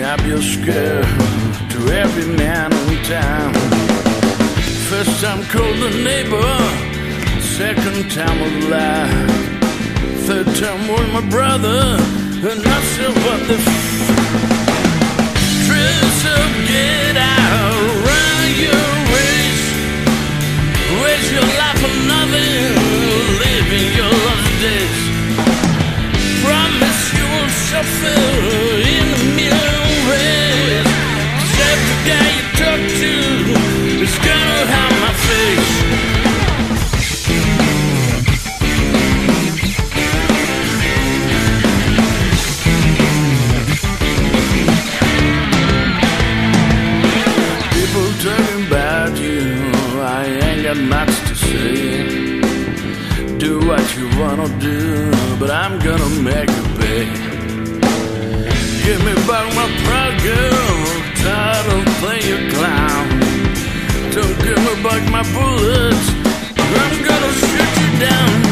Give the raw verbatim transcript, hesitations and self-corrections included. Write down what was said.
snap your skirt to every man in town. First time called the neighbor, second time was life, third time was my brother, and I said what the f***. Dress up, get out, run your race, waste your life for nothing, living your last days. Promise you will suffer in a million ways. Except the guy you talk to is gonna have my face. People talking about you, I ain't got much to say. Do what you wanna do, but I'm gonna make it pay. Give me back my pride, girl, tired of playing your clown. Don't give me back my bullets, I'm gonna shoot you down.